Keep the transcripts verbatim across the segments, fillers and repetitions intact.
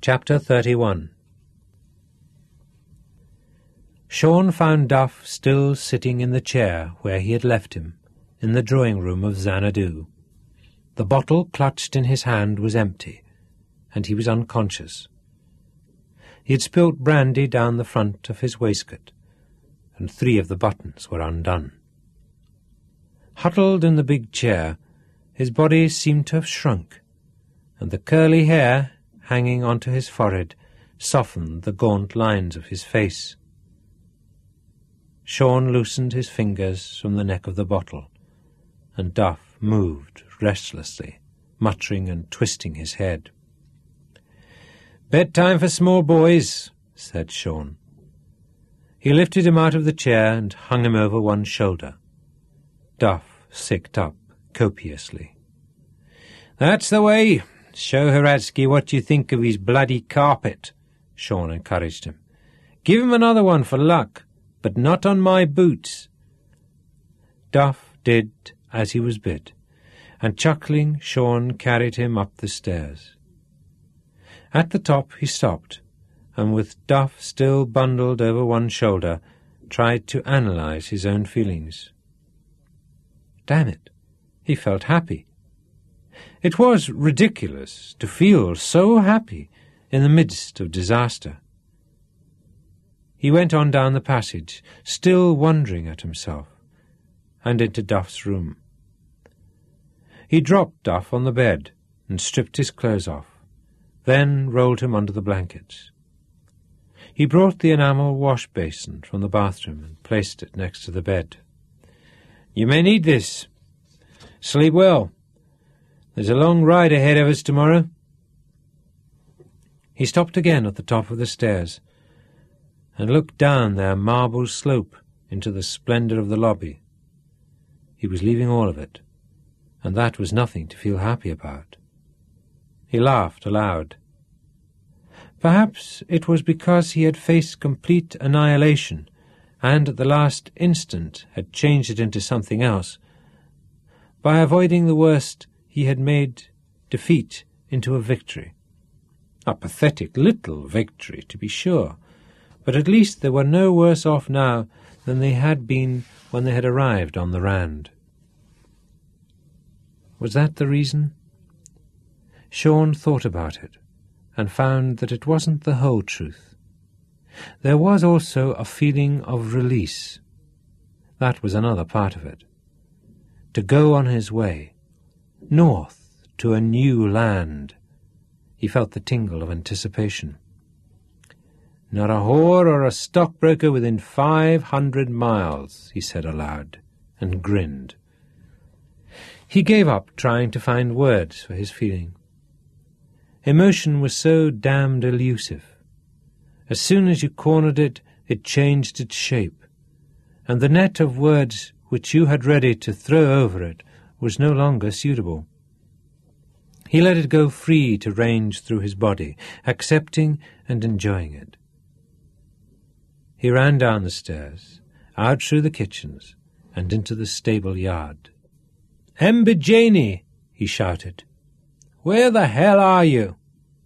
Chapter thirty-one. Shaun found Duff still sitting in the chair where he had left him, in the drawing-room of Xanadu. The bottle clutched in his hand was empty, and he was unconscious. He had spilt brandy down the front of his waistcoat, and three of the buttons were undone. Huddled in the big chair, his body seemed to have shrunk, and the curly hair hanging onto his forehead softened the gaunt lines of his face. Shaun loosened his fingers from the neck of the bottle, and Duff moved restlessly, muttering and twisting his head. "Bedtime for small boys," said Shaun. He lifted him out of the chair and hung him over one shoulder. Duff sicked up copiously. "That's the way. Show Heradsky what you think of his bloody carpet," Shaun encouraged him. "Give him another one for luck, but not on my boots." Duff did as he was bid, and chuckling, Shaun carried him up the stairs. At the top he stopped, and with Duff still bundled over one shoulder, tried to analyze his own feelings. Damn it, he felt happy. It was ridiculous to feel so happy in the midst of disaster. He went on down the passage, still wondering at himself, and into Duff's room. He dropped Duff on the bed and stripped his clothes off, then rolled him under the blankets. He brought the enamel wash basin from the bathroom and placed it next to the bed. "You may need this. Sleep well. There's a long ride ahead of us tomorrow." He stopped again at the top of the stairs and looked down their marble slope into the splendour of the lobby. He was leaving all of it, and that was nothing to feel happy about. He laughed aloud. Perhaps it was because he had faced complete annihilation and at the last instant had changed it into something else. By avoiding the worst, he had made defeat into a victory. A pathetic little victory, to be sure, but at least they were no worse off now than they had been when they had arrived on the Rand. Was that the reason? Shaun thought about it, and found that it wasn't the whole truth. There was also a feeling of release. That was another part of it. To go on his way, north to a new land. He felt the tingle of anticipation. "Not a whore or a stockbroker within five hundred miles, he said aloud, and grinned. He gave up trying to find words for his feeling. Emotion was so damned elusive. As soon as you cornered it, it changed its shape, and the net of words which you had ready to throw over it was no longer suitable. He let it go free to range through his body, accepting and enjoying it. He ran down the stairs, out through the kitchens, and into the stable yard. "Embijeni!" he shouted. "Where the hell are you?"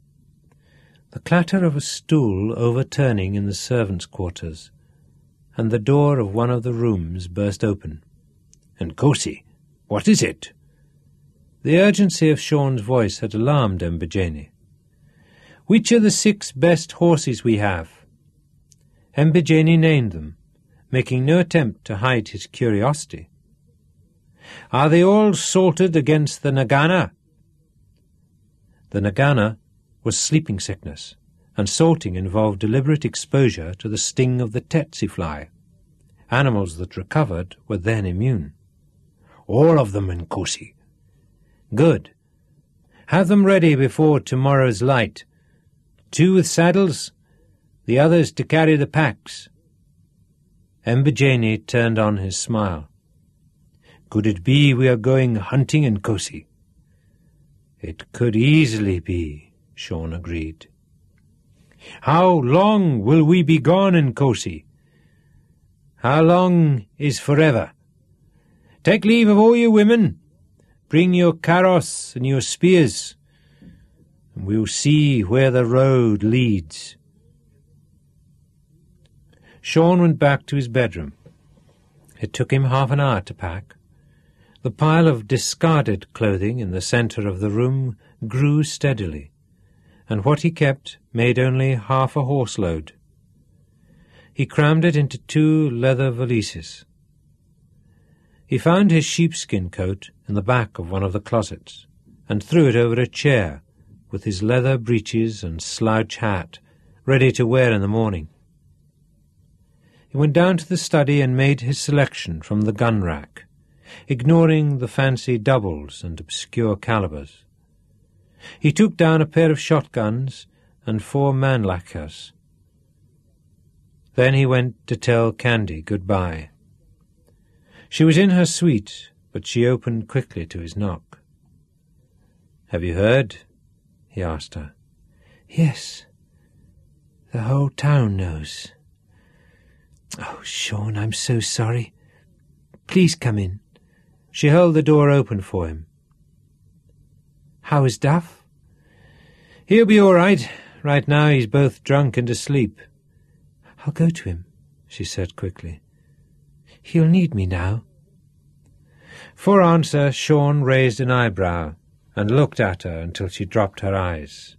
The clatter of a stool overturning in the servants' quarters, and the door of one of the rooms burst open. "Nkosi, what is it?" The urgency of Shaun's voice had alarmed Embijeni. "Which are the six best horses we have?" Embijeni named them, making no attempt to hide his curiosity. "Are they all salted against the Nagana?" The Nagana was sleeping sickness, and salting involved deliberate exposure to the sting of the tsetse fly. Animals that recovered were then immune. "All of them, Nkosi." "Good. Have them ready before tomorrow's light. Two with saddles, the others to carry the packs." Embijeni turned on his smile. "Could it be we are going hunting, Nkosi?" "It could easily be," Shaun agreed. "How long will we be gone, Nkosi?" "How long is forever? Take leave of all you women. Bring your karos and your spears. and we'll see where the road leads." Shaun went back to his bedroom. It took him half an hour to pack. The pile of discarded clothing in the centre of the room grew steadily, and what he kept made only half a horse-load. He crammed it into two leather valises. He found his sheepskin coat in the back of one of the closets, and threw it over a chair, with his leather breeches and slouch hat, ready to wear in the morning. He went down to the study and made his selection from the gun rack, ignoring the fancy doubles and obscure calibers. He took down a pair of shotguns and four Mannlichers. Then he went to tell Candy goodbye. She was in her suite, but she opened quickly to his knock. "Have you heard?" he asked her. "Yes. The whole town knows." "Oh, Shaun, I'm so sorry. Please come in." She held the door open for him. "How is Duff?" "He'll be all right. Right now he's both drunk and asleep." "I'll go to him," she said quickly. "He'll need me now." For answer, Shaun raised an eyebrow and looked at her until she dropped her eyes.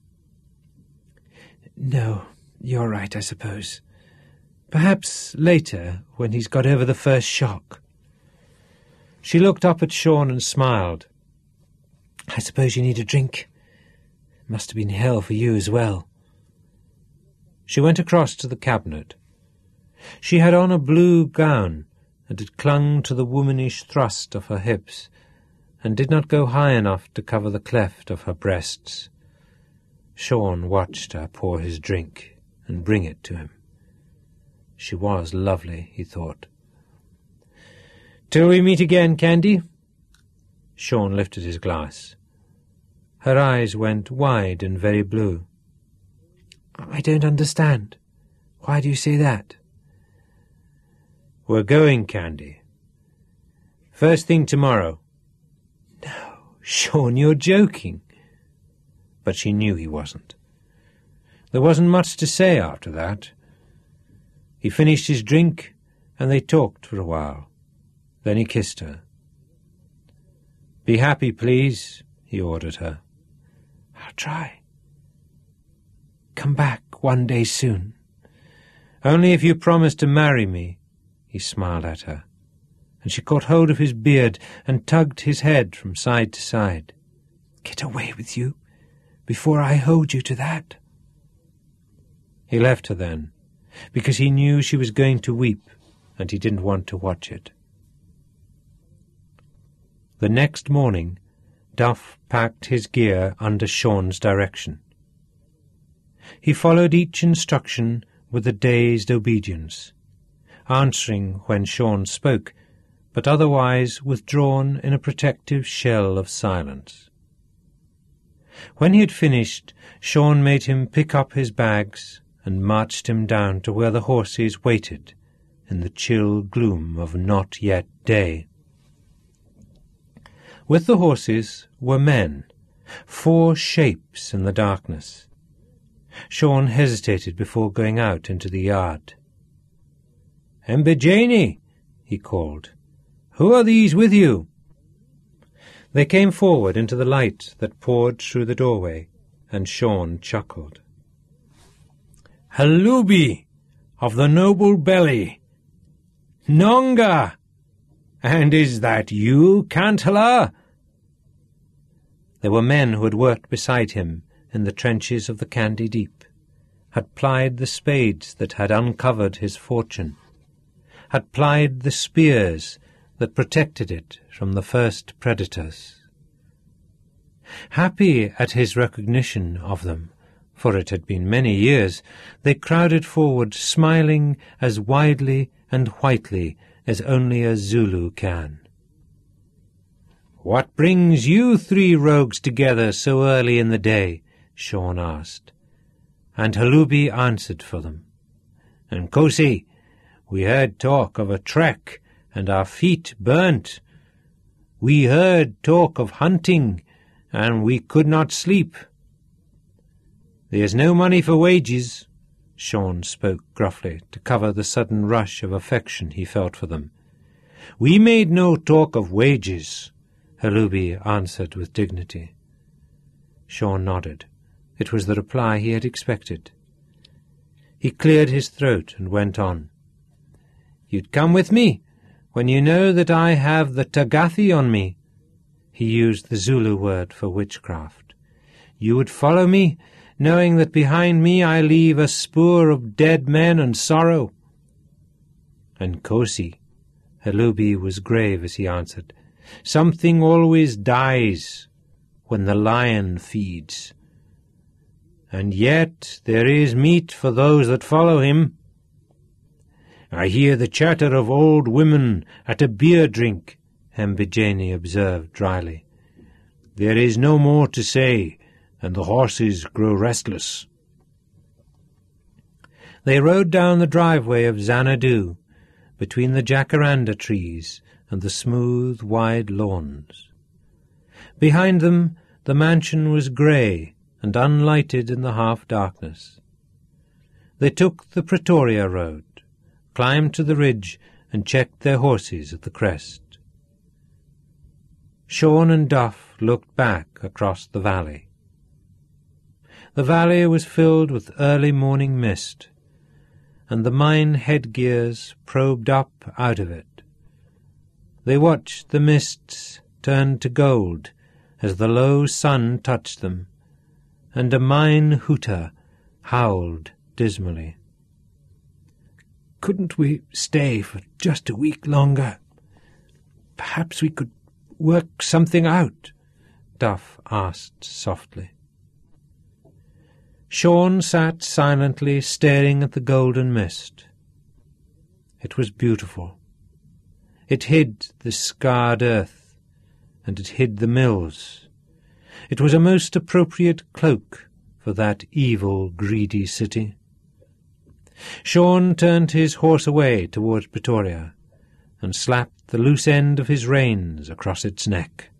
"No, you're right, I suppose. Perhaps later, when he's got over the first shock." She looked up at Shaun and smiled. "I suppose you need a drink. It must have been hell for you as well." She went across to the cabinet. She had on a blue gown, and it clung to the womanish thrust of her hips, and did not go high enough to cover the cleft of her breasts. Shaun watched her pour his drink and bring it to him. She was lovely, he thought. "Till we meet again, Candy." Shaun lifted his glass. Her eyes went wide and very blue. "I don't understand. Why do you say that?" "We're going, Candy. First thing tomorrow." "No, Shaun, you're joking." But she knew he wasn't. There wasn't much to say after that. He finished his drink, and they talked for a while. Then he kissed her. "Be happy, please," he ordered her. "I'll try. Come back one day soon." "Only if you promise to marry me," he smiled at her, and she caught hold of his beard and tugged his head from side to side. "Get away with you, before I hold you to that." He left her then, because he knew she was going to weep, and he didn't want to watch it. The next morning, Duff packed his gear under Shaun's direction. He followed each instruction with a dazed obedience, answering when Shaun spoke, but otherwise withdrawn in a protective shell of silence. When he had finished, Shaun made him pick up his bags and marched him down to where the horses waited in the chill gloom of not yet day. With the horses were men, four shapes in the darkness. Shaun hesitated before going out into the yard. "Embejani," he called, "who are these with you?" They came forward into the light that poured through the doorway, and Shaun chuckled. "Halubi, of the noble belly. Nonga! And is that you, Kantala?" There were men who had worked beside him in the trenches of the Candy Deep, had plied the spades that had uncovered his fortune, had plied the spears that protected it from the first predators. Happy at his recognition of them, for it had been many years, they crowded forward, smiling as widely and whitely as only a Zulu can. "What brings you three rogues together so early in the day?" Shaun asked, and Halubi answered for them. "Nkosi, we heard talk of a trek, and our feet burnt. We heard talk of hunting, and we could not sleep. "There's no money for wages." Sean spoke gruffly to cover the sudden rush of affection he felt for them. "We made no talk of wages," Hallooby answered with dignity. Sean nodded. It was the reply he had expected. He cleared his throat and went on. "You'd come with me when you know that I have the Tagathi on me." He used the Zulu word for witchcraft. "You would follow me, knowing that behind me I leave a spoor of dead men and sorrow." "And Nkosi," Hallooby was grave as he answered, "something always dies when the lion feeds. And yet there is meat for those that follow him." "I hear the chatter of old women at a beer-drink," Mbijeni observed dryly. "There is no more to say, and the horses grow restless." They rode down the driveway of Xanadu, between the jacaranda trees and the smooth, wide lawns. Behind them the mansion was grey and unlighted in the half-darkness. They took the Pretoria road, climbed to the ridge, and checked their horses at the crest. Sean and Duff looked back across the valley. The valley was filled with early morning mist, and the mine headgears probed up out of it. They watched the mists turn to gold as the low sun touched them, and a mine hooter howled dismally. "Couldn't we stay for just a week longer? Perhaps we could work something out," Duff asked softly. Sean sat silently staring at the golden mist. It was beautiful. It hid the scarred earth, and it hid the mills. It was a most appropriate cloak for that evil, greedy city. Sean turned his horse away towards Pretoria, and slapped the loose end of his reins across its neck.